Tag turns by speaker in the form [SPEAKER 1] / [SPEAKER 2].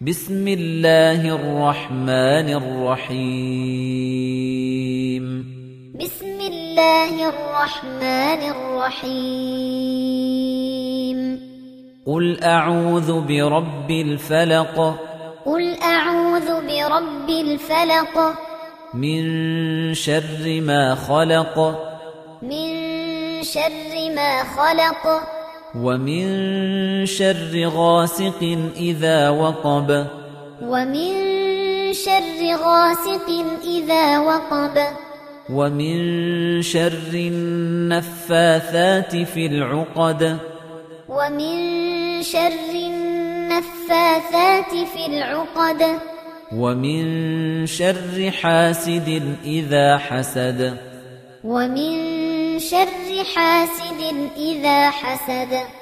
[SPEAKER 1] بسم الله الرحمن الرحيم
[SPEAKER 2] بسم الله الرحمن الرحيم
[SPEAKER 1] قل أعوذ برب الفلق
[SPEAKER 2] قل أعوذ برب الفلق
[SPEAKER 1] من شر ما خلق
[SPEAKER 2] من شر ما خلق
[SPEAKER 1] ومن شر غاسق إذا وقب
[SPEAKER 2] ومن شر غاسق إذا وقب
[SPEAKER 1] ومن شر النفاثات في العقد
[SPEAKER 2] ومن شر النفاثات في العقد
[SPEAKER 1] ومن شر حاسد إذا حسد
[SPEAKER 2] ومن شر حاسد إذا حسد